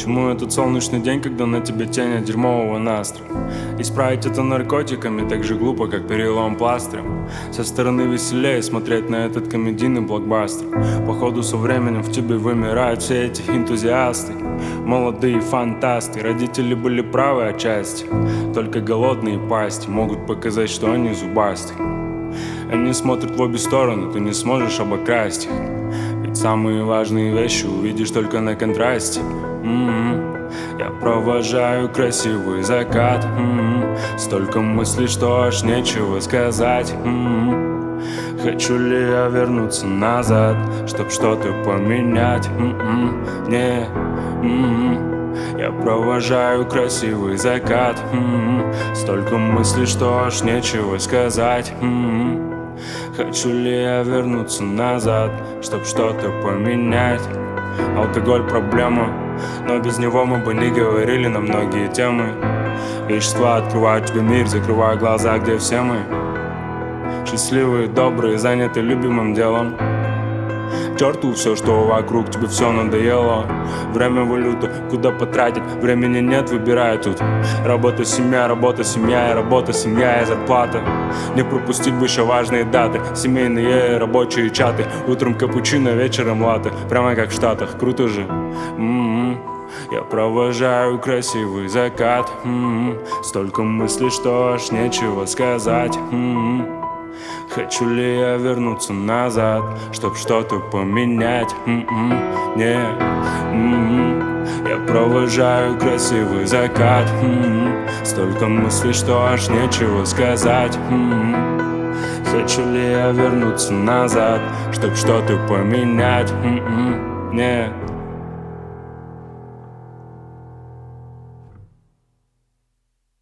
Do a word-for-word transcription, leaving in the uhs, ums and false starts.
Чему этот солнечный день, когда на тебе тень от дерьмового настра? Исправить это наркотиками так же глупо, как перелом пластырем. Со стороны веселее смотреть на этот комедийный блокбастер. Походу со временем в тебе вымирают все эти энтузиасты, молодые фантасты. Родители были правы отчасти, только голодные пасти могут показать, что они зубасты. Они смотрят в обе стороны, ты не сможешь обокрасть их. Ведь самые важные вещи увидишь только на контрасте. м-м-м. Я провожаю красивый закат. м-м-м. Столько мыслей, что аж нечего сказать. м-м-м. Хочу ли я вернуться назад, чтоб что-то поменять? м-м. Не, м-м. Я провожаю красивый закат. м-м. Столько мыслей, что аж нечего сказать. м-м. Хочу ли я вернуться назад, чтоб что-то поменять? Алкоголь проблема, но без него мы бы не говорили на многие темы. Вещества открывают тебе мир, закрывая глаза, где все мы. Счастливые, добрые, заняты любимым делом. К черту все, что вокруг, тебе все надоело. Время валюта, куда потратить, времени нет, выбирай тут. Работа, семья, работа, семья, и работа, семья и зарплата. Не пропустить бы еще важные даты, семейные рабочие чаты. Утром капучино, вечером латте, прямо как в Штатах, круто же. м-м-м. Я провожаю красивый закат. м-м-м. Столько мыслей, что аж нечего сказать. м-м-м. Хочу ли я вернуться назад, чтоб что-то поменять? м-м, не, м-м. Я провожаю красивый закат. м-м. Столько мыслей, что аж нечего сказать. м-м. Хочу ли я вернуться назад, чтоб что-то поменять? м-м, не.